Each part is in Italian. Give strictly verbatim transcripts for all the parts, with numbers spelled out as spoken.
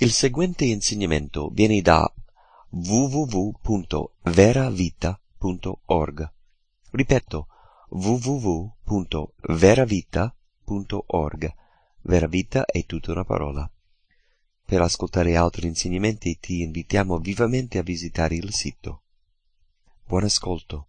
Il seguente insegnamento viene da w w w punto vera vita punto org. Ripeto, w w w punto vera vita punto org. Vera Vita è tutta una parola. Per ascoltare altri insegnamenti ti invitiamo vivamente a visitare il sito. Buon ascolto.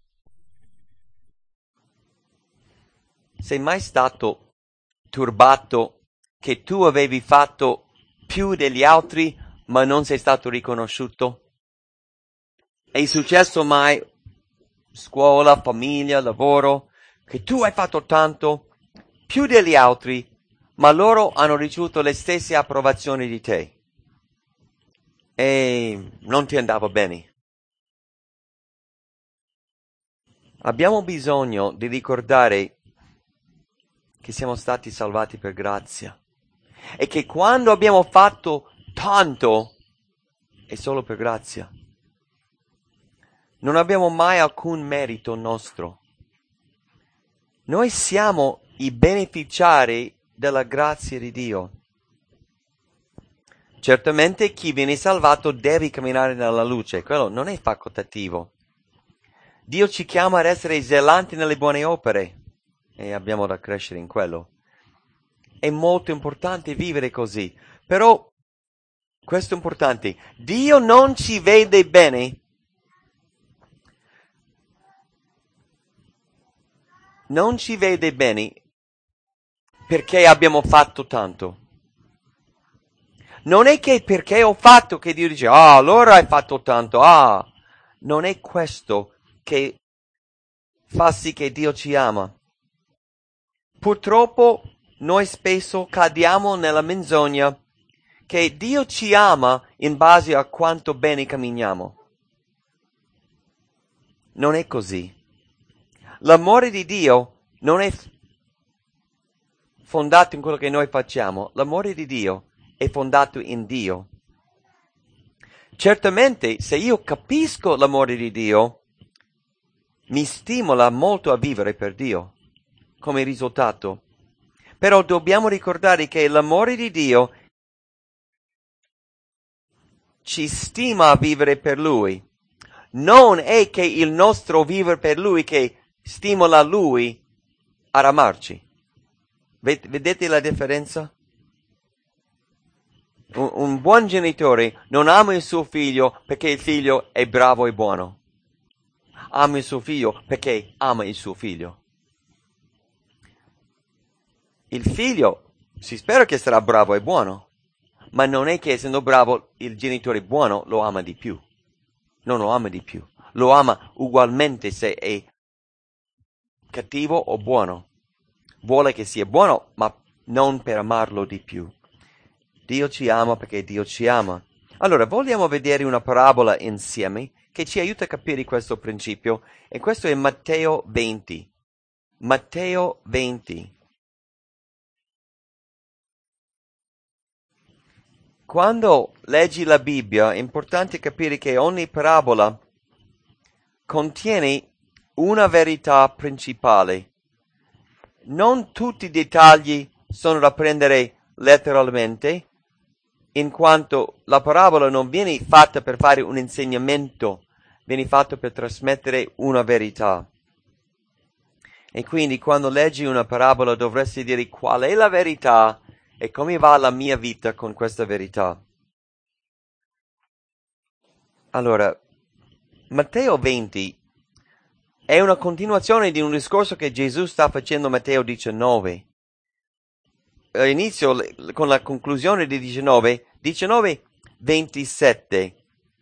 Sei mai stato turbato che tu avevi fatto più degli altri ma non sei stato riconosciuto? È successo mai, scuola, famiglia, lavoro, che tu hai fatto tanto, più degli altri, ma loro hanno ricevuto le stesse approvazioni di te e non ti andava bene? Abbiamo bisogno di ricordare che siamo stati salvati per grazia e che quando abbiamo fatto tanto è solo per grazia. Non abbiamo mai alcun merito nostro. Noi siamo i beneficiari della grazia di Dio. Certamente chi viene salvato deve camminare nella luce, quello non è facoltativo. Dio ci chiama ad essere zelanti nelle buone opere e abbiamo da crescere in quello. È molto importante vivere così, però questo è importante. Dio non ci vede bene. Non ci vede bene perché abbiamo fatto tanto. Non è che perché ho fatto che Dio dice, ah, allora hai fatto tanto, ah. Non è questo che fa sì che Dio ci ama. Purtroppo noi spesso cadiamo nella menzogna che Dio ci ama in base a quanto bene camminiamo. Non è così. L'amore di Dio non è fondato in quello che noi facciamo. L'amore di Dio è fondato in Dio. Certamente, se io capisco l'amore di Dio, mi stimola molto a vivere per Dio, come risultato. Però dobbiamo ricordare che l'amore di Dio ci stima a vivere per Lui. Non è che il nostro vivere per Lui che stimola Lui ad amarci. Vedete la differenza? Un, un buon genitore non ama il suo figlio perché il figlio è bravo e buono. Ama il suo figlio perché ama il suo figlio. Il figlio si spera che sarà bravo e buono, ma non è che essendo bravo il genitore buono lo ama di più. Non lo ama di più. Lo ama ugualmente se è cattivo o buono. Vuole che sia buono, ma non per amarlo di più. Dio ci ama perché Dio ci ama. Allora, vogliamo vedere una parabola insieme che ci aiuta a capire questo principio. E questo è Matteo venti. Matteo venti. Quando leggi la Bibbia è importante capire che ogni parabola contiene una verità principale. Non tutti i dettagli sono da prendere letteralmente, in quanto la parabola non viene fatta per fare un insegnamento, viene fatta per trasmettere una verità. E quindi quando leggi una parabola dovresti dire qual è la verità e come va la mia vita con questa verità. Allora, Matteo venti è una continuazione di un discorso che Gesù sta facendo a Matteo diciannove. Inizio con la conclusione di diciannove, diciannove ventisette.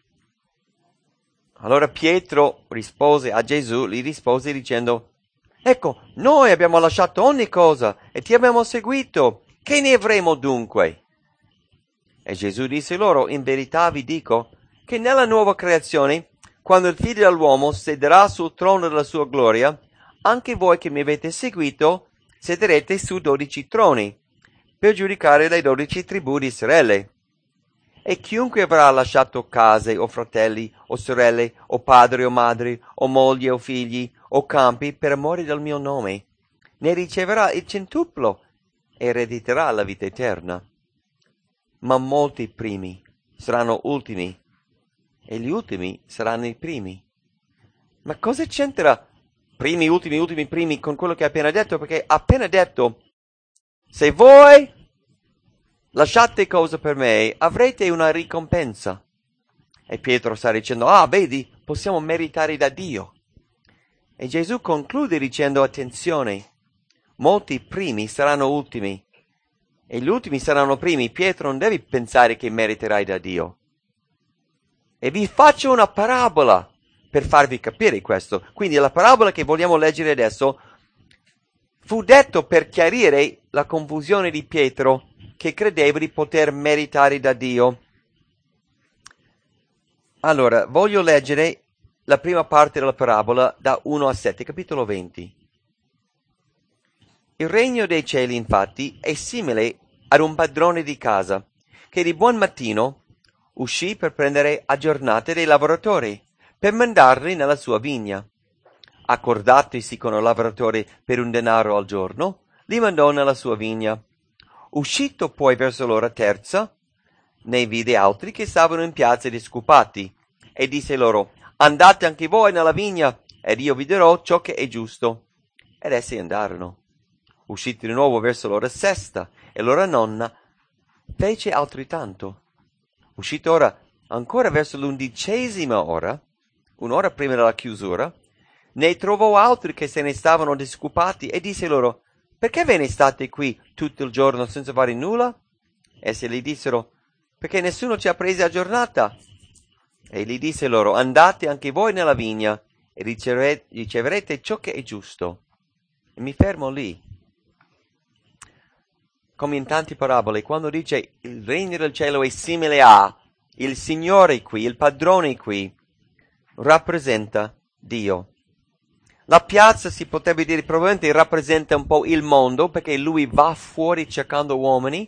Allora Pietro rispose a Gesù, gli rispose dicendo, ecco, noi abbiamo lasciato ogni cosa e ti abbiamo seguito, che ne avremo dunque? E Gesù disse loro, in verità vi dico che nella nuova creazione, quando il figlio dell'uomo sederà sul trono della sua gloria, anche voi che mi avete seguito sederete su dodici troni, per giudicare le dodici tribù di Israele. E chiunque avrà lasciato case o fratelli o sorelle o padri o madri o mogli o figli o campi per amore del mio nome, ne riceverà il centuplo e erediterà la vita eterna. ma molti primi saranno ultimi e gli ultimi saranno i primi. Ma cosa c'entra primi, ultimi, ultimi, primi con quello che ha appena detto? Perché ha appena detto, se voi lasciate cose per me, avrete una ricompensa. E Pietro sta dicendo, ah, vedi, possiamo meritare da Dio. E Gesù conclude dicendo, attenzione, molti primi saranno ultimi e gli ultimi saranno primi. Pietro, non devi pensare che meriterai da Dio. E vi faccio una parabola per farvi capire questo. Quindi la parabola che vogliamo leggere adesso fu detto per chiarire la confusione di Pietro, che credeva di poter meritare da Dio. Allora, voglio leggere la prima parte della parabola da uno a sette, capitolo venti. Il regno dei cieli, infatti, è simile ad un padrone di casa, che di buon mattino uscì per prendere a giornate dei lavoratori, per mandarli nella sua vigna. Accordatisi con i lavoratori per un denaro al giorno, li mandò nella sua vigna. Uscito poi verso l'ora terza, ne vide altri che stavano in piazza discupati, e disse loro, andate anche voi nella vigna, ed io vi dirò ciò che è giusto. Ed essi andarono. Usciti di nuovo verso l'ora sesta, e l'ora nonna fece altrettanto. Uscito ora ancora verso l'undicesima ora, un'ora prima della chiusura, ne trovò altri che se ne stavano discupati, e disse loro, perché ve ne state qui tutto il giorno senza fare nulla? Essi gli dissero, perché nessuno ci ha presi a giornata. E gli disse loro, andate anche voi nella vigna, e ricevere- riceverete ciò che è giusto. E mi fermo lì. Come in tante parabole, quando dice il regno del cielo è simile a, il Signore qui, il padrone qui, rappresenta Dio. La piazza, si potrebbe dire, probabilmente rappresenta un po' il mondo, perché lui va fuori cercando uomini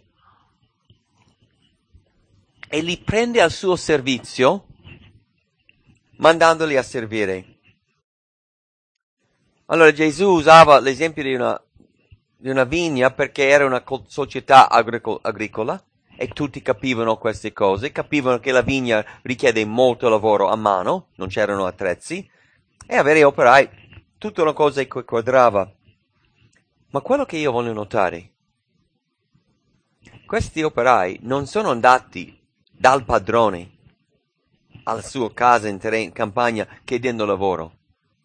e li prende al suo servizio, mandandoli a servire. Allora Gesù usava l'esempio di una, di una vigna perché era una società agrico- agricola e tutti capivano queste cose, capivano che la vigna richiede molto lavoro a mano, non c'erano attrezzi, e avere operai, tutta una cosa che quadrava. Ma quello che io voglio notare, questi operai non sono andati dal padrone alla sua casa in, terreno, in campagna chiedendo lavoro.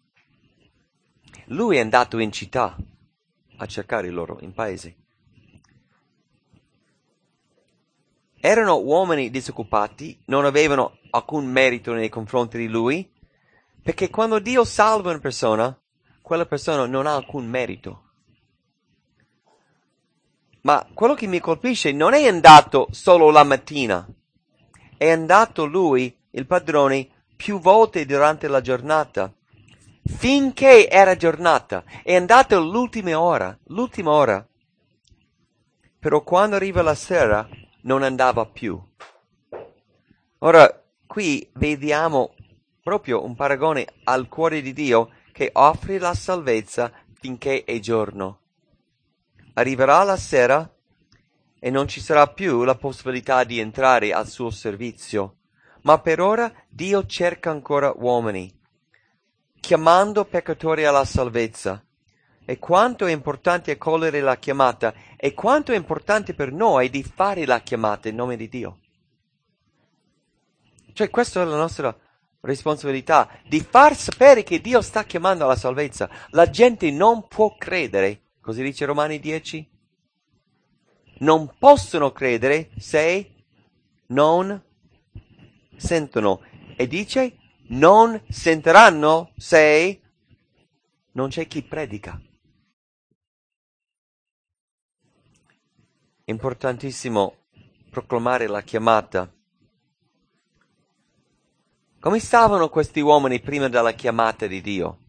Lui è andato in città a cercare loro in paese. Erano uomini disoccupati, non avevano alcun merito nei confronti di lui, perché quando Dio salva una persona, quella persona non ha alcun merito. Ma quello che mi colpisce non è andato solo la mattina, è andato lui, il padrone, più volte durante la giornata, finché era giornata, è andato l'ultima ora, l'ultima ora. Però quando arriva la sera non andava più. Ora, qui vediamo proprio un paragone al cuore di Dio che offre la salvezza finché è giorno. Arriverà la sera e non ci sarà più la possibilità di entrare al suo servizio. Ma per ora Dio cerca ancora uomini, chiamando peccatori alla salvezza. E quanto è importante accogliere la chiamata, e quanto è importante per noi di fare la chiamata in nome di Dio. Cioè, questa è la nostra responsabilità, di far sapere che Dio sta chiamando alla salvezza. La gente non può credere, così dice Romani dieci, non possono credere se non sentono. E dice, non sentiranno se non c'è chi predica. Importantissimo proclamare la chiamata. Come stavano questi uomini prima della chiamata di Dio?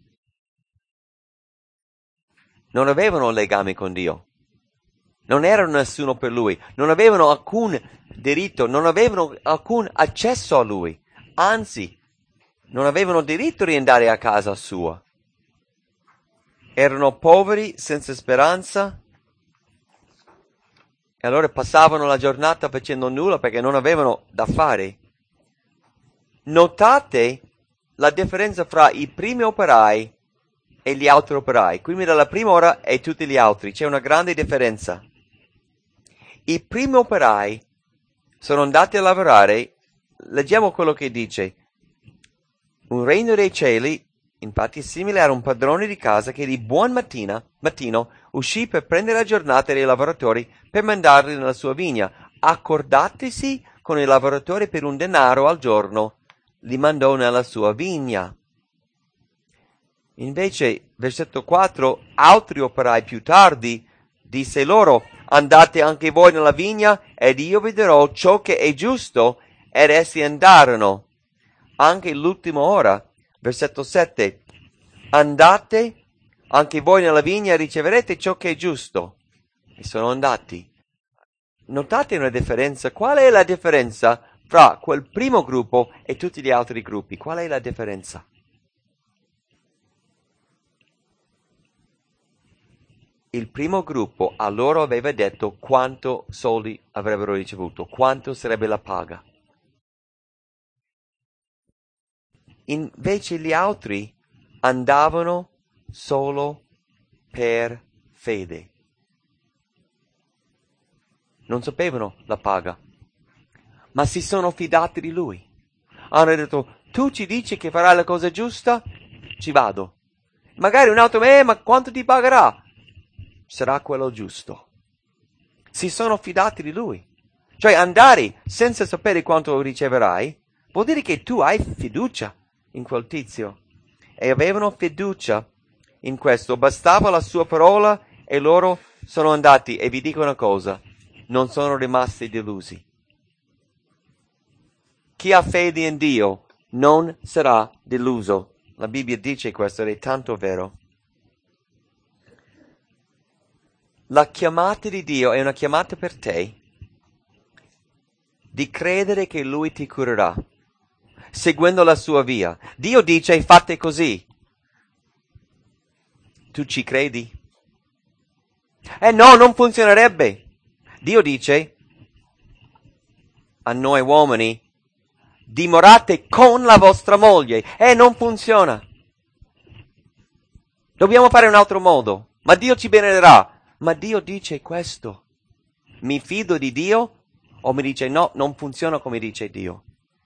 Non avevano legame con Dio. Non erano nessuno per Lui. Non avevano alcun diritto, non avevano alcun accesso a Lui. Anzi, non avevano diritto di andare a casa sua. Erano poveri, senza speranza, E allora passavano la giornata facendo nulla perché non avevano da fare. Notate la differenza fra i primi operai e gli altri operai. Quindi dalla prima ora e tutti gli altri. C'è una grande differenza. I primi operai sono andati a lavorare. Leggiamo quello che dice. Un regno dei cieli, infatti, è simile a un padrone di casa che di buon mattina, mattino uscì per prendere la giornata dei lavoratori per mandarli nella sua vigna. Accordatisi con i lavoratori per un denaro al giorno, li mandò nella sua vigna. Invece, versetto quattro, altri operai più tardi disse loro, andate anche voi nella vigna ed io vi darò ciò che è giusto, ed essi andarono. Anche l'ultima ora, versetto sette, andate anche voi nella vigna e riceverete ciò che è giusto. E sono andati. Notate una differenza. Qual è la differenza fra quel primo gruppo e tutti gli altri gruppi? Qual è la differenza? Il primo gruppo a loro aveva detto quanto soldi avrebbero ricevuto, quanto sarebbe la paga. Invece gli altri andavano solo per fede. Non sapevano la paga, ma si sono fidati di lui. Hanno detto, tu ci dici che farai la cosa giusta? Ci vado. Magari un altro, eh, ma quanto ti pagherà? Sarà quello giusto. Si sono fidati di lui. Cioè andare senza sapere quanto riceverai vuol dire che tu hai fiducia in quel tizio. E avevano fiducia in questo. Bastava la sua parola e loro sono andati. E vi dico una cosa, non sono rimasti delusi. Chi ha fede in Dio non sarà deluso. La Bibbia dice questo ed è tanto vero. La chiamata di Dio è una chiamata per te di credere che Lui ti curerà, seguendo la sua via. Dio dice fate così. Tu ci credi? Eh no, non funzionerebbe. Dio dice a noi uomini, dimorate con la vostra moglie. Eh, non funziona. Dobbiamo fare un altro modo. Ma Dio ci benedirà. Ma Dio dice questo. Mi fido di Dio? O mi dice no, non funziona come dice Dio.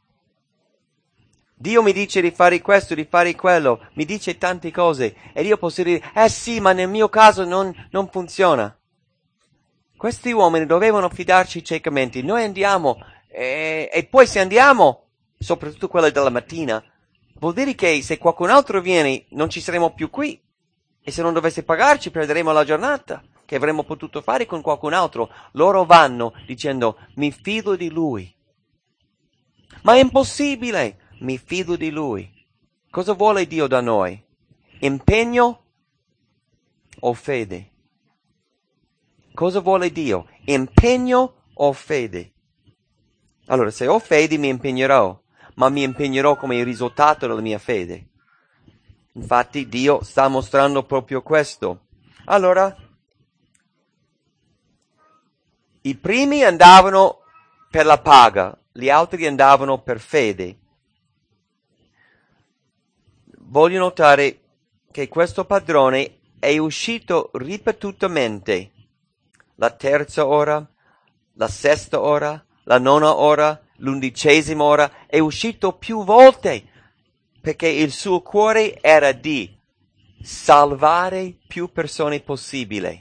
Dio mi dice di fare questo, di fare quello. Mi dice tante cose. E io posso dire, eh sì, ma nel mio caso non, non funziona. Questi uomini dovevano fidarci ciecamente. Noi andiamo, e, e poi se andiamo, soprattutto quella della mattina, vuol dire che se qualcun altro viene non ci saremo più qui. E se non dovesse pagarci perderemo la giornata che avremmo potuto fare con qualcun altro. Loro vanno dicendo, mi fido di lui. Ma è impossibile, mi fido di lui. Cosa vuole Dio da noi? Impegno o fede? Cosa vuole Dio? Impegno o fede? Allora, se ho fede mi impegnerò, ma mi impegnerò come risultato della mia fede. Infatti Dio sta mostrando proprio questo. Allora, i primi andavano per la paga, gli altri andavano per fede. Voglio notare che questo padrone è uscito ripetutamente. La terza ora, la sesta ora, la nona ora, l'undicesima ora, è uscito più volte. Perché il suo cuore era di salvare più persone possibile.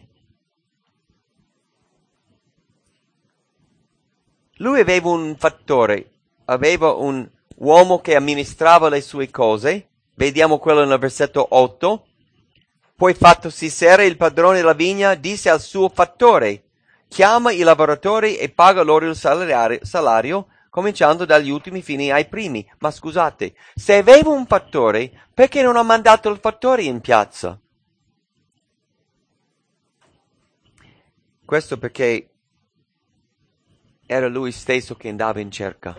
Lui aveva un fattore, aveva un uomo che amministrava le sue cose, vediamo quello nel versetto otto. Poi fattosi sera il padrone della vigna disse al suo fattore, chiama i lavoratori e paga loro il salario, salario cominciando dagli ultimi fino ai primi. Ma scusate, se aveva un fattore, perché non ha mandato il fattore in piazza? Questo perché era lui stesso che andava in cerca.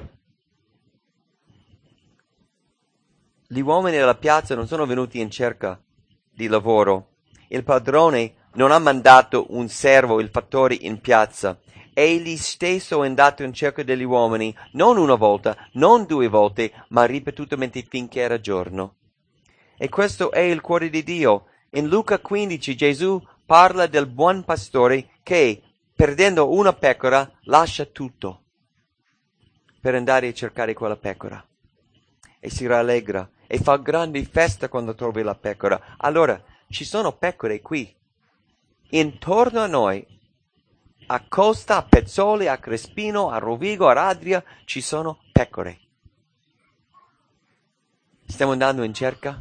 Gli uomini della piazza non sono venuti in cerca di lavoro. Il padrone non ha mandato un servo, il fattore, in piazza. Egli stesso è andato in cerca degli uomini, non una volta, non due volte, ma ripetutamente finché era giorno. E questo è il cuore di Dio. In Luca quindici Gesù parla del buon pastore che, perdendo una pecora, lascia tutto per andare a cercare quella pecora. E si rallegra e fa grandi festa quando trovi la pecora. Allora, ci sono pecore qui, intorno a noi, a Costa, a Pezzoli, a Crespino, a Rovigo, a Radria, ci sono pecore. Stiamo andando in cerca?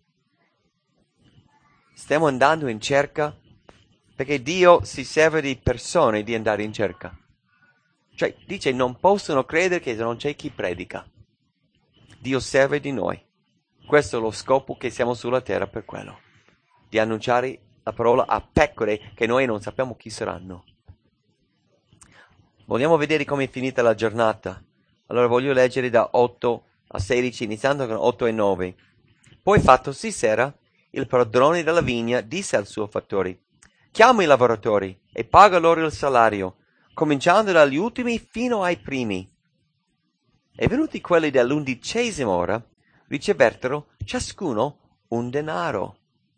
Stiamo andando in cerca perché Dio si serve di persone di andare in cerca. Cioè, dice, non possono credere che non c'è chi predica. Dio serve di noi. Questo è lo scopo che siamo sulla terra per quello. Di annunciare la parola a pecore che noi non sappiamo chi saranno. Vogliamo vedere come è finita la giornata. Allora voglio leggere da otto a sedici, iniziando con otto e nove. Poi fattosi sera, il padrone della vigna disse al suo fattore: chiama i lavoratori e paga loro il salario, cominciando dagli ultimi fino ai primi. E venuti quelli dell'undicesima ora, ricevettero ciascuno un denaro.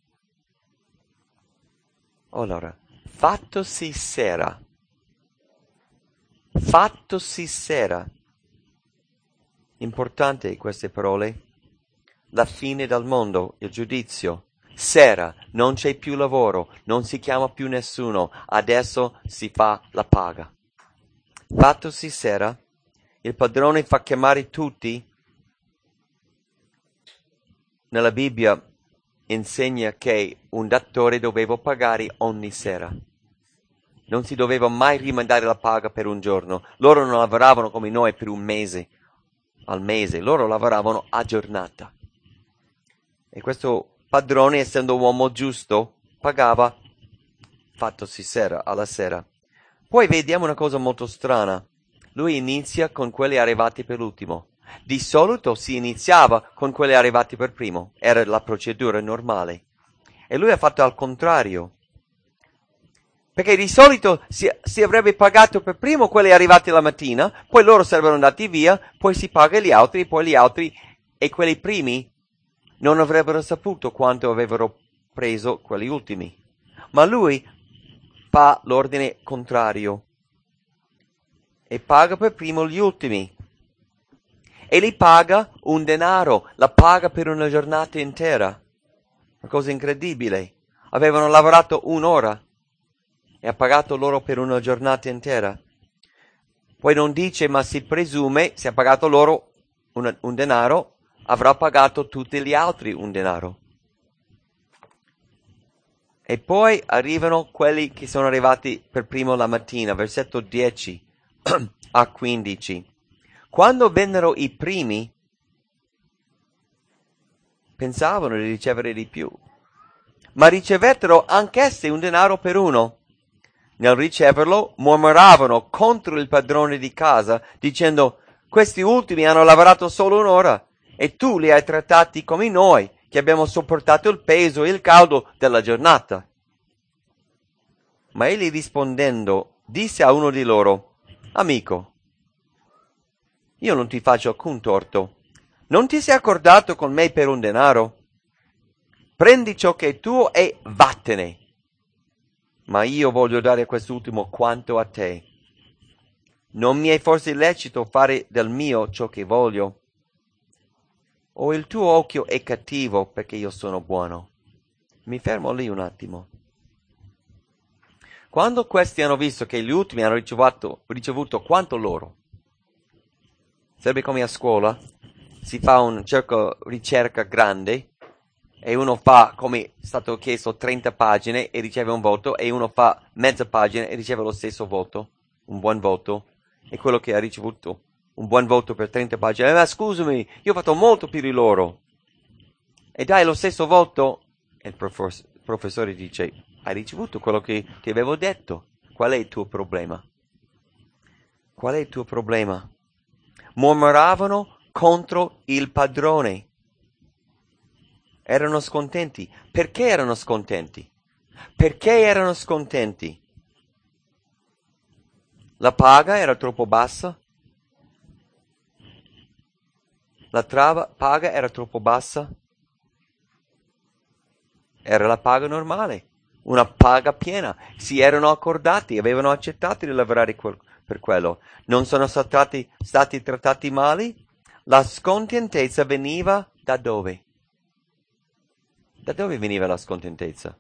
Allora, fattosi sera. Fattosi sera. Importante queste parole. La fine del mondo, il giudizio. Sera, non c'è più lavoro, non si chiama più nessuno, adesso si fa la paga. Fattosi sera, il padrone fa chiamare tutti. Nella Bibbia insegna che un datore doveva pagare ogni sera. Non si doveva mai rimandare la paga per un giorno. Loro non lavoravano come noi per un mese, al mese. Loro lavoravano a giornata. E questo padrone, essendo uomo giusto, pagava fattosi sera, alla sera. Poi vediamo una cosa molto strana. Lui inizia con quelli arrivati per ultimo. Di solito si iniziava con quelli arrivati per primo. Era la procedura normale. E lui ha fatto al contrario. Perché di solito si, si avrebbe pagato per primo quelli arrivati la mattina, poi loro sarebbero andati via, poi si paga gli altri, poi gli altri, e quelli primi non avrebbero saputo quanto avevano preso quelli ultimi. Ma lui fa l'ordine contrario e paga per primo gli ultimi. E li paga un denaro, la paga per una giornata intera. Una cosa incredibile. Avevano lavorato un'ora e ha pagato loro per una giornata intera. Poi non dice, ma si presume, se ha pagato loro un, un denaro, avrà pagato tutti gli altri un denaro. E poi arrivano quelli che sono arrivati per primo la mattina, versetto dieci a quindici. Quando vennero i primi, pensavano di ricevere di più, ma ricevettero anch'essi un denaro per uno. Nel riceverlo mormoravano contro il padrone di casa, dicendo: questi ultimi hanno lavorato solo un'ora e tu li hai trattati come noi, che abbiamo sopportato il peso e il caldo della giornata. Ma egli rispondendo disse a uno di loro: amico, io non ti faccio alcun torto. Non ti sei accordato con me per un denaro? Prendi ciò che è tuo e vattene. Ma io voglio dare a quest'ultimo quanto a te. Non mi è forse lecito fare del mio ciò che voglio? O il tuo occhio è cattivo perché io sono buono? Mi fermo lì un attimo. Quando questi hanno visto che gli ultimi hanno ricevuto, ricevuto quanto loro, sarebbe come a scuola, si fa un cerco ricerca grande e uno fa, come è stato chiesto, trenta pagine e riceve un voto, e uno fa mezza pagina e riceve lo stesso voto, un buon voto, e quello che ha ricevuto un buon voto per trenta pagine, ma scusami, io ho fatto molto più di loro, e dai lo stesso voto, e il professore, il professore dice: hai ricevuto quello che ti avevo detto, qual è il tuo problema? Qual è il tuo problema? Mormoravano contro il padrone. Erano scontenti. Perché erano scontenti? Perché erano scontenti? La paga era troppo bassa? La trava, paga era troppo bassa? Era la paga normale, una paga piena. Si erano accordati, avevano accettato di lavorare quel, per quello. Non sono stati, stati trattati male? La scontentezza veniva da dove? Da dove veniva la scontentezza?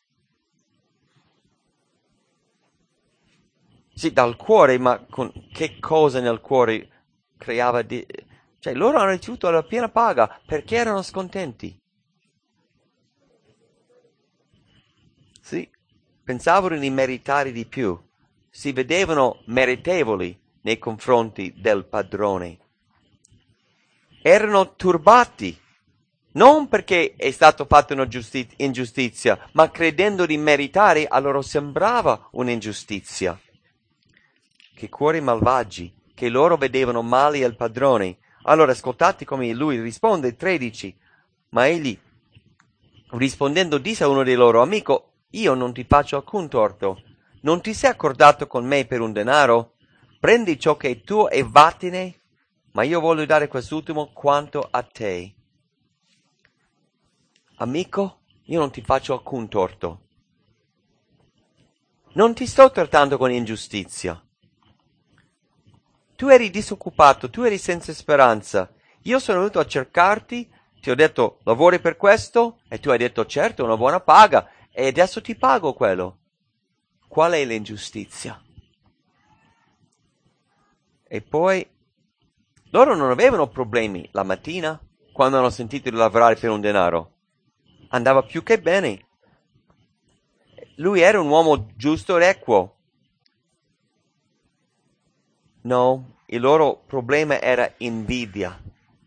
Sì, dal cuore, ma con che cosa nel cuore creava di... Cioè, loro hanno ricevuto la piena paga perché erano scontenti. Sì, pensavano di meritare di più. Si vedevano meritevoli nei confronti del padrone. Erano turbati, non perché è stato fatto una giusti- ingiustizia, ma credendo di meritare, a loro sembrava un'ingiustizia. Che cuori malvagi, che loro vedevano male al padrone. Allora ascoltate come lui risponde, tredici. Ma egli, rispondendo, disse a uno dei loro, amico, io non ti faccio alcun torto. Non ti sei accordato con me per un denaro? Prendi ciò che è tuo e vattene, ma io voglio dare quest'ultimo quanto a te. Amico, io non ti faccio alcun torto. Non ti sto trattando con ingiustizia. Tu eri disoccupato, tu eri senza speranza. Io sono venuto a cercarti, ti ho detto lavori per questo e tu hai detto certo, una buona paga e adesso ti pago quello. Qual è l'ingiustizia? E poi loro non avevano problemi la mattina quando hanno sentito di lavorare per un denaro. Andava più che bene. Lui era un uomo giusto ed equo. No, il loro problema era invidia.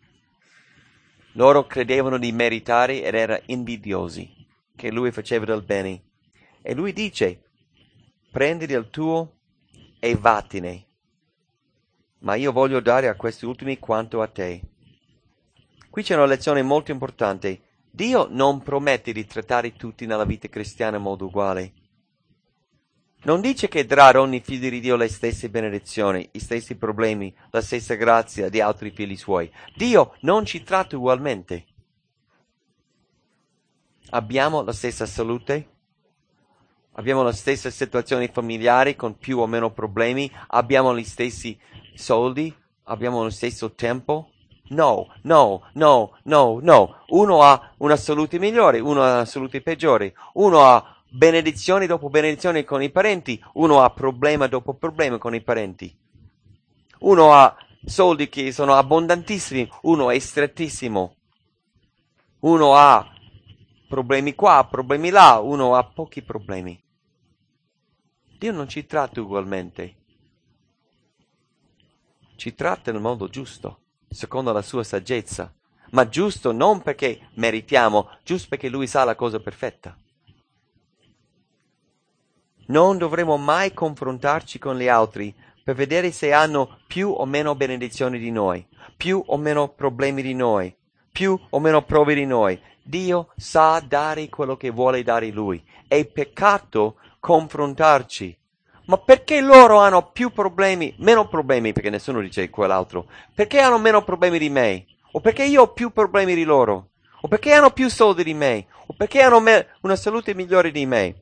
Loro credevano di meritare ed erano invidiosi che lui faceva del bene. E lui dice, prendi del tuo e vattene, ma io voglio dare a questi ultimi quanto a te. Qui c'è una lezione molto importante. Dio non promette di trattare tutti nella vita cristiana in modo uguale. Non dice che darà ad ogni figlio di Dio le stesse benedizioni, gli stessi problemi, la stessa grazia di altri figli suoi. Dio non ci tratta ugualmente. Abbiamo la stessa salute? Abbiamo le stesse situazioni familiari con più o meno problemi? Abbiamo gli stessi soldi? Abbiamo lo stesso tempo? No, no, no, no, no. Uno ha una salute migliore, uno ha una salute peggiore. Uno ha benedizioni dopo benedizioni con i parenti, uno ha problema dopo problema con i parenti. Uno ha soldi che sono abbondantissimi, uno è strettissimo. Uno ha problemi qua, problemi là, uno ha pochi problemi. Dio non ci tratta ugualmente. Ci tratta nel modo giusto, secondo la sua saggezza. Ma giusto non perché meritiamo, giusto perché Lui sa la cosa perfetta. Non dovremo mai confrontarci con gli altri per vedere se hanno più o meno benedizioni di noi, più o meno problemi di noi, più o meno prove di noi. Dio sa dare quello che vuole dare Lui. È peccato confrontarci. Ma perché loro hanno più problemi, meno problemi, perché nessuno dice quell'altro, perché hanno meno problemi di me? O perché io ho più problemi di loro? O perché hanno più soldi di me? O perché hanno me- una salute migliore di me?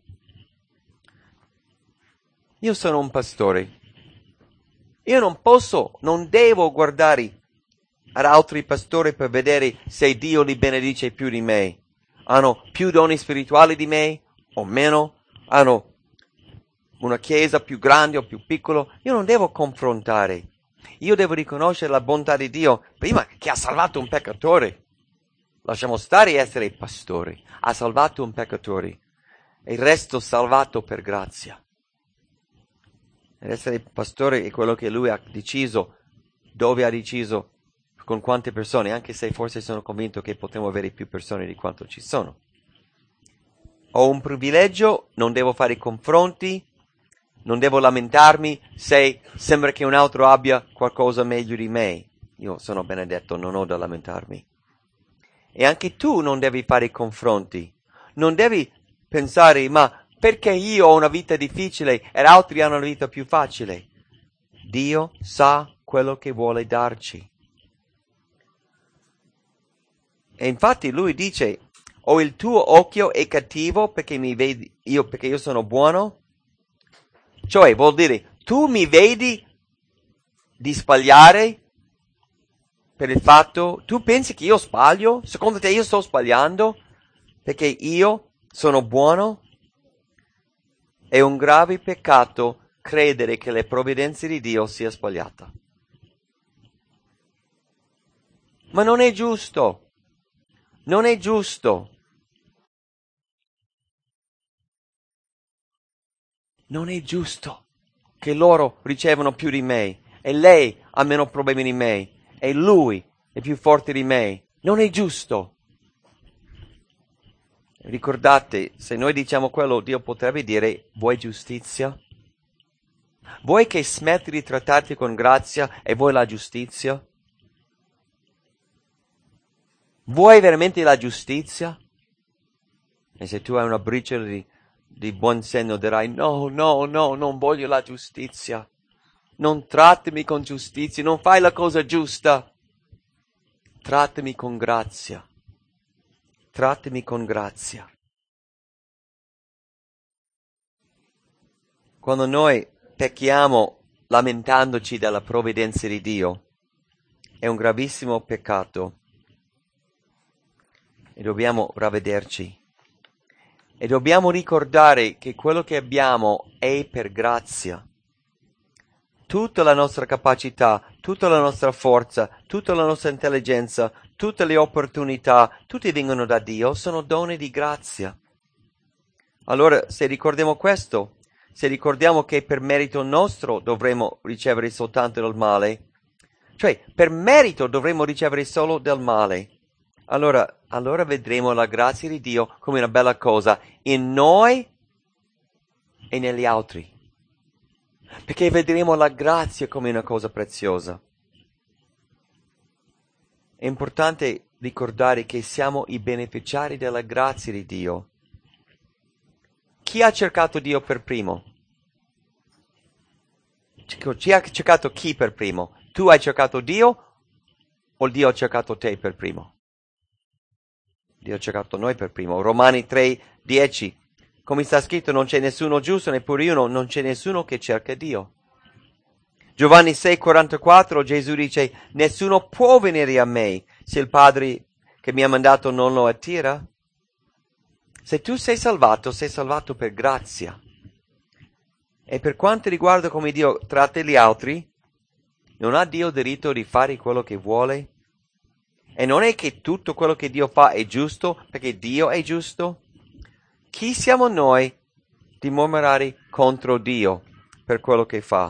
Io sono un pastore. Io non posso, non devo guardare ad altri pastori per vedere se Dio li benedice più di me. Hanno più doni spirituali di me o meno? Hanno una chiesa più grande o più piccola? Io non devo confrontare. Io devo riconoscere la bontà di Dio prima che ha salvato un peccatore. Lasciamo stare essere pastori. Ha salvato un peccatore. E il resto salvato per grazia. Ed essere pastore è quello che lui ha deciso, dove ha deciso, con quante persone, anche se forse sono convinto che potremo avere più persone di quanto ci sono. Ho un privilegio, non devo fare confronti, non devo lamentarmi se sembra che un altro abbia qualcosa meglio di me. Io sono benedetto, non ho da lamentarmi. E anche tu non devi fare confronti, non devi pensare, ma perché io ho una vita difficile ed altri hanno una vita più facile? Dio sa quello che vuole darci. E infatti lui dice, o il tuo occhio è cattivo perché mi vedi io, perché io sono buono? Cioè, vuol dire, tu mi vedi di sbagliare per il fatto, tu pensi che io sbaglio? Secondo te io sto sbagliando perché io sono buono? È un grave peccato credere che le provvidenze di Dio sia sbagliata. Ma non è giusto. Non è giusto. Non è giusto che loro ricevono più di me e lei ha meno problemi di me e lui è più forte di me. Non è giusto. Ricordate, se noi diciamo quello, Dio potrebbe dire, vuoi giustizia? Vuoi che smetti di trattarti con grazia e vuoi la giustizia? Vuoi veramente la giustizia? E se tu hai una briciola di, di buon senno dirai, no, no, no, non voglio la giustizia. Non trattami con giustizia, non fai la cosa giusta. Trattami con grazia. Trattami con grazia. Quando noi pecchiamo lamentandoci della provvidenza di Dio, è un gravissimo peccato. E dobbiamo ravvederci. E dobbiamo ricordare che quello che abbiamo è per grazia. Tutta la nostra capacità, tutta la nostra forza, tutta la nostra intelligenza, tutte le opportunità, tutti vengono da Dio, sono doni di grazia. Allora, se ricordiamo questo, se ricordiamo che per merito nostro dovremo ricevere soltanto del male, cioè per merito dovremo ricevere solo del male, allora, allora vedremo la grazia di Dio come una bella cosa in noi e negli altri. Perché vedremo la grazia come una cosa preziosa. È importante ricordare che siamo i beneficiari della grazia di Dio. Chi ha cercato Dio per primo? Chi ha cercato chi per primo? Tu hai cercato Dio o Dio ha cercato te per primo? Dio ha cercato noi per primo. Romani tre, dieci. Come sta scritto, non c'è nessuno giusto, neppure uno, non c'è nessuno che cerca Dio. Giovanni sei, quarantaquattro, Gesù dice, nessuno può venire a me se il Padre che mi ha mandato non lo attira. Se tu sei salvato, sei salvato per grazia. E per quanto riguarda come Dio tratta gli altri, non ha Dio diritto di fare quello che vuole? E non è che tutto quello che Dio fa è giusto perché Dio è giusto? Chi siamo noi di mormorare contro Dio per quello che fa?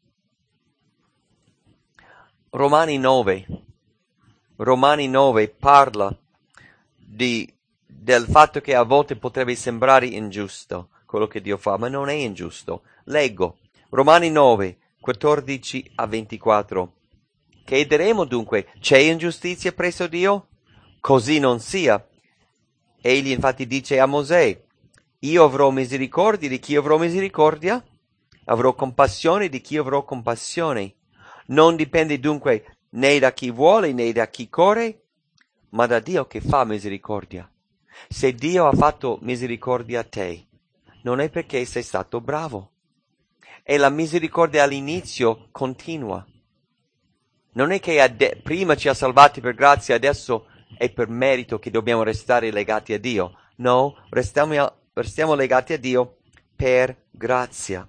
Romani nove. Romani nove parla di, del fatto che a volte potrebbe sembrare ingiusto quello che Dio fa, ma non è ingiusto. Leggo. Romani nove, quattordici a ventiquattro. Che diremo dunque? C'è ingiustizia presso Dio? Così non sia. Egli infatti dice a Mosè, io avrò misericordia di chi avrò misericordia, avrò compassione di chi avrò compassione. Non dipende dunque né da chi vuole né da chi corre, ma da Dio che fa misericordia. Se Dio ha fatto misericordia a te, non è perché sei stato bravo. E la misericordia all'inizio continua. Non è che ade- prima ci ha salvati per grazia, adesso è per merito che dobbiamo restare legati a Dio. No, restiamo, restiamo legati a Dio per grazia.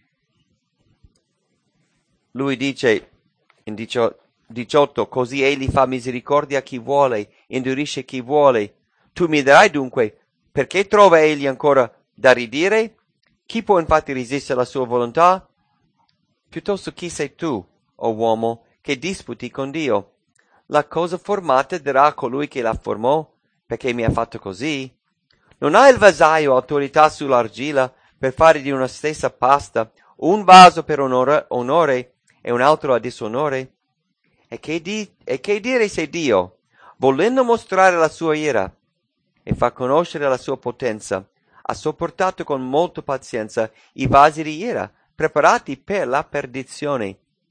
Lui dice in diciotto, così egli fa misericordia a chi vuole, indurisce chi vuole. Tu mi dirai dunque, perché trova egli ancora da ridire? Chi può infatti resistere alla sua volontà? Piuttosto chi sei tu, o uomo, che disputi con Dio? La cosa formata dirà a colui che la formò, perché mi ha fatto così? Non ha il vasaio autorità sull'argilla per fare di una stessa pasta un vaso per onore, onore e un altro a disonore? E che, di, e che dire se Dio, volendo mostrare la sua ira e far conoscere la sua potenza, ha sopportato con molta pazienza i vasi di ira preparati per la perdizione,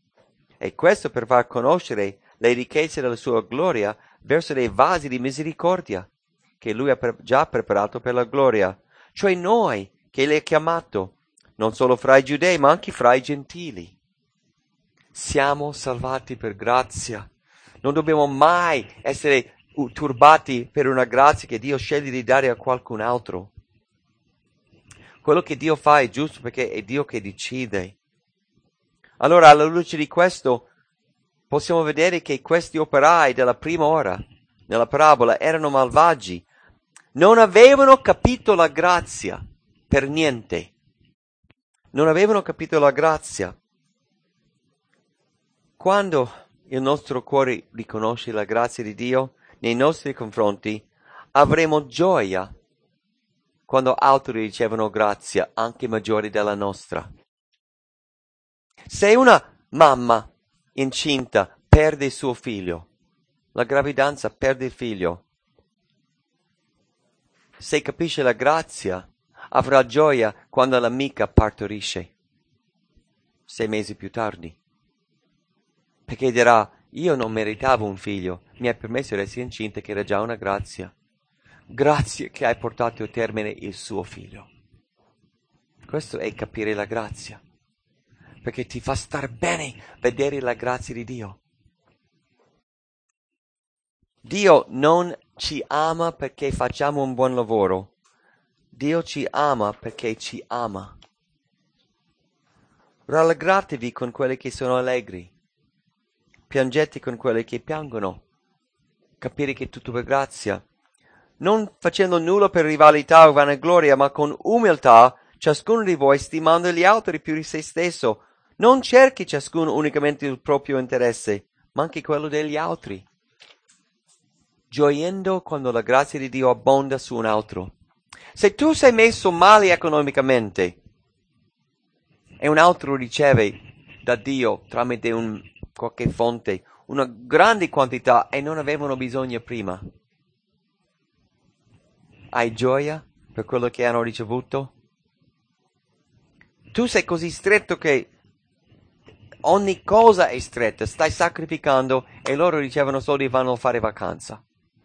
e questo per far conoscere le ricchezze della sua gloria verso dei vasi di misericordia che lui ha pre- già preparato per la gloria, cioè noi che li ha chiamato, non solo fra i giudei ma anche fra i gentili. Siamo salvati per grazia. Non dobbiamo mai essere turbati per una grazia che Dio sceglie di dare a qualcun altro. Quello che Dio fa è giusto perché è Dio che decide. Allora, alla luce di questo, possiamo vedere che questi operai della prima ora, nella parabola, erano malvagi. Non avevano capito la grazia, per niente. Non avevano capito la grazia. Quando il nostro cuore riconosce la grazia di Dio nei nostri confronti, avremo gioia quando altri ricevono grazia anche maggiori della nostra. Se una mamma incinta perde il suo figlio, la gravidanza perde il figlio, se capisce la grazia, avrà gioia quando l'amica partorisce, sei mesi più tardi. Perché dirà, io non meritavo un figlio, mi hai permesso di essere incinta che era già una grazia. Grazie che hai portato a termine il suo figlio. Questo è capire la grazia, perché ti fa star bene vedere la grazia di Dio. Dio non ci ama perché facciamo un buon lavoro. Dio ci ama perché ci ama. Rallegratevi con quelli che sono allegri. Piangete con quelli che piangono. Capire che è tutto per grazia. Non facendo nulla per rivalità o vanagloria, ma con umiltà, ciascuno di voi stimando gli altri più di se stesso. Non cerchi ciascuno unicamente il proprio interesse, ma anche quello degli altri. Gioiendo quando la grazia di Dio abbonda su un altro. Se tu sei messo male economicamente e un altro riceve da Dio tramite un, qualche fonte una grande quantità e non avevano bisogno prima, hai gioia per quello che hanno ricevuto? Tu sei così stretto che ogni cosa è stretta, stai sacrificando e loro ricevono soldi e vanno a fare vacanza.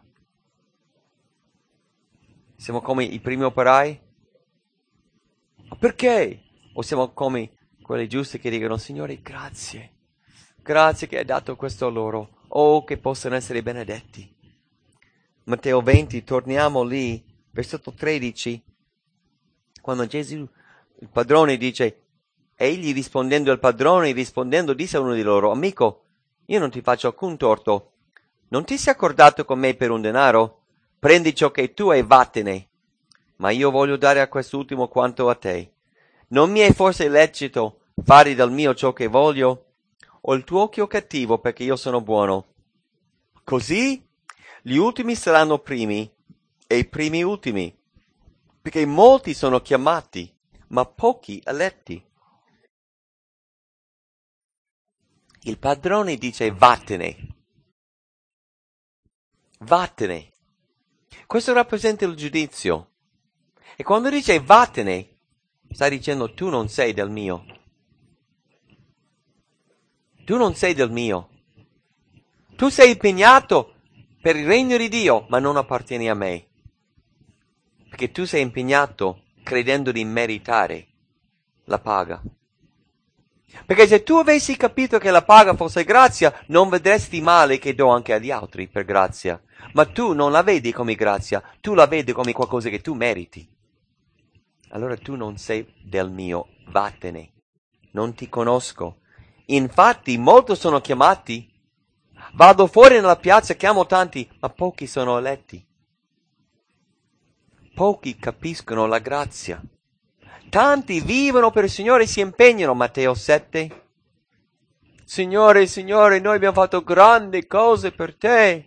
Siamo come i primi operai? Ma perché? O siamo come quelli giusti che dicono, Signore, grazie. Grazie che hai dato questo a loro. Oh, che possano essere benedetti. Matteo venti, torniamo lì, versetto tredici. Quando Gesù, il padrone, dice, egli rispondendo al padrone, rispondendo, disse a uno di loro, amico, io non ti faccio alcun torto. Non ti sei accordato con me per un denaro? Prendi ciò che tu hai, vattene. Ma io voglio dare a quest'ultimo quanto a te. Non mi è forse lecito fare dal mio ciò che voglio? Ho il tuo occhio cattivo perché io sono buono. Così gli ultimi saranno primi e i primi ultimi, perché molti sono chiamati, ma pochi eletti. Il padrone dice vattene. Vattene. Questo rappresenta il giudizio. E quando dice vattene, sta dicendo tu non sei del mio. Tu non sei del mio. Tu sei impegnato per il regno di Dio, ma non appartieni a me. Perché tu sei impegnato credendo di meritare la paga. Perché se tu avessi capito che la paga fosse grazia, non vedresti male che do anche agli altri per grazia. Ma tu non la vedi come grazia, tu la vedi come qualcosa che tu meriti. Allora tu non sei del mio, vattene. Non ti conosco. Infatti, molti sono chiamati. Vado fuori nella piazza, chiamo tanti, ma pochi sono eletti. Pochi capiscono la grazia. Tanti vivono per il Signore e si impegnano. Matteo sette. Signore, Signore, noi abbiamo fatto grandi cose per te.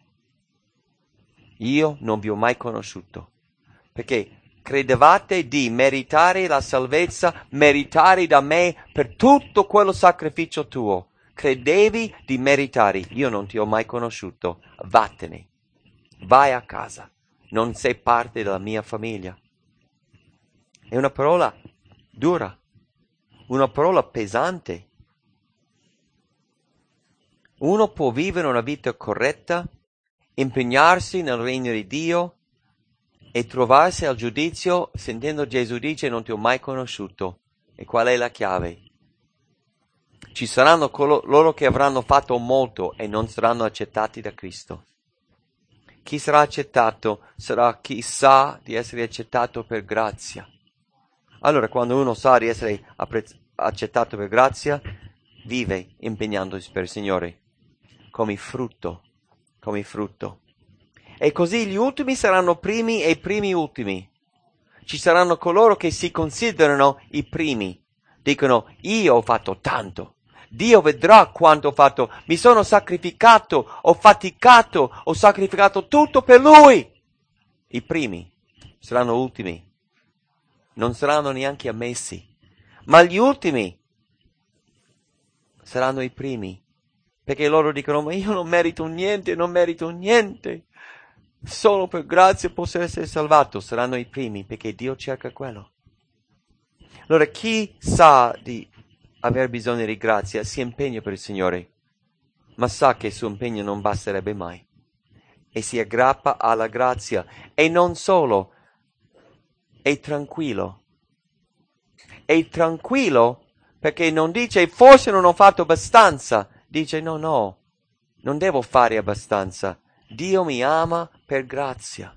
Io non vi ho mai conosciuto. Perché credevate di meritare la salvezza, meritare da me per tutto quello sacrificio tuo. Credevi di meritare. Io non ti ho mai conosciuto. Vattene. Vai a casa. Non sei parte della mia famiglia. È una parola dura. Una parola pesante. Uno può vivere una vita corretta, impegnarsi nel regno di Dio e trovarsi al giudizio sentendo Gesù dice non ti ho mai conosciuto. E qual è la chiave? Ci saranno coloro che avranno fatto molto e non saranno accettati da Cristo. Chi sarà accettato sarà chi sa di essere accettato per grazia. Allora, quando uno sa di essere apprezz- accettato per grazia, vive impegnandosi per il Signore, come frutto, come frutto. E così gli ultimi saranno primi e i primi ultimi. Ci saranno coloro che si considerano i primi. Dicono, io ho fatto tanto. Dio vedrà quanto ho fatto. Mi sono sacrificato, ho faticato, ho sacrificato tutto per Lui. I primi saranno ultimi. Non saranno neanche ammessi. Ma gli ultimi saranno i primi. Perché loro dicono, ma io non merito niente, non merito niente. Solo per grazia posso essere salvato. Saranno i primi, perché Dio cerca quello. Allora, chi sa di aver bisogno di grazia si impegna per il Signore, ma sa che il suo impegno non basterebbe mai. E si aggrappa alla grazia. E non solo, è tranquillo. È tranquillo perché non dice forse non ho fatto abbastanza. Dice no, no, non devo fare abbastanza. Dio mi ama per grazia.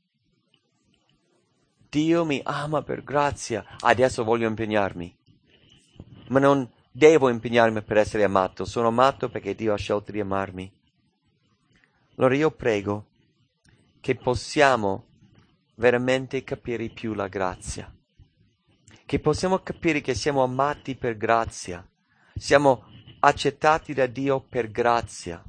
Dio mi ama per grazia. Adesso voglio impegnarmi. Ma non devo impegnarmi per essere amato. Sono amato perché Dio ha scelto di amarmi. Allora io prego che possiamo veramente capire più la grazia. Che possiamo capire che siamo amati per grazia. Siamo accettati da Dio per grazia.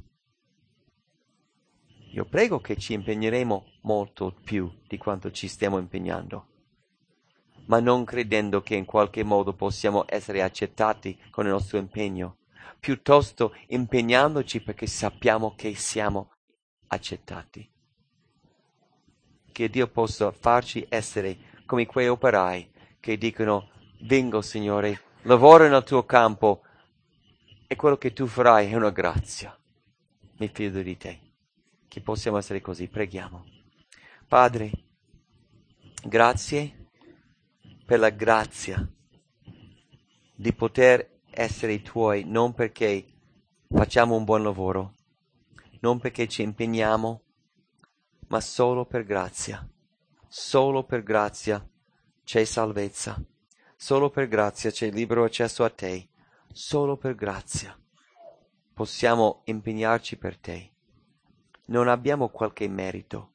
Io prego che ci impegneremo molto più di quanto ci stiamo impegnando, ma non credendo che in qualche modo possiamo essere accettati con il nostro impegno, piuttosto impegnandoci perché sappiamo che siamo accettati. Che Dio possa farci essere come quei operai che dicono, vengo Signore, lavoro nel tuo campo e quello che tu farai è una grazia. Mi fido di te. Che possiamo essere così, preghiamo. Padre, grazie per la grazia di poter essere tuoi, non perché facciamo un buon lavoro, non perché ci impegniamo, ma solo per grazia. Solo per grazia c'è salvezza. Solo per grazia c'è libero accesso a te. Solo per grazia possiamo impegnarci per te. Non abbiamo qualche merito.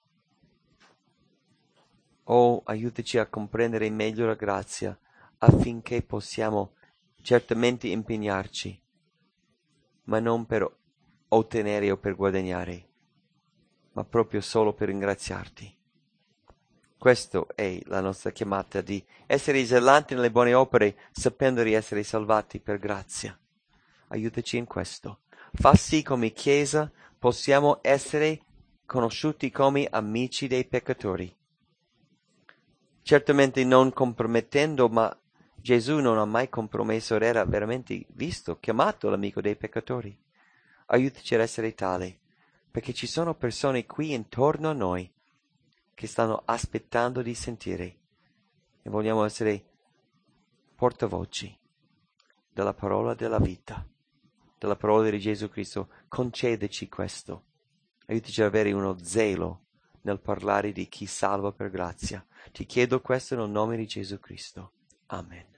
Oh, aiutaci a comprendere meglio la grazia affinché possiamo certamente impegnarci, ma non per ottenere o per guadagnare, ma proprio solo per ringraziarti. Questa è la nostra chiamata, di essere esaltanti nelle buone opere, sapendo di essere salvati per grazia. Aiutaci in questo. Fa sì come Chiesa possiamo essere conosciuti come amici dei peccatori. Certamente non compromettendo, ma Gesù non ha mai compromesso, era veramente visto, chiamato l'amico dei peccatori. Aiutaci ad essere tale, perché ci sono persone qui intorno a noi che stanno aspettando di sentire e vogliamo essere portavoci della parola della vita, della parola di Gesù Cristo. Concedeci questo. Aiutaci ad avere uno zelo nel parlare di chi salva per grazia. Ti chiedo questo nel nome di Gesù Cristo. Amen.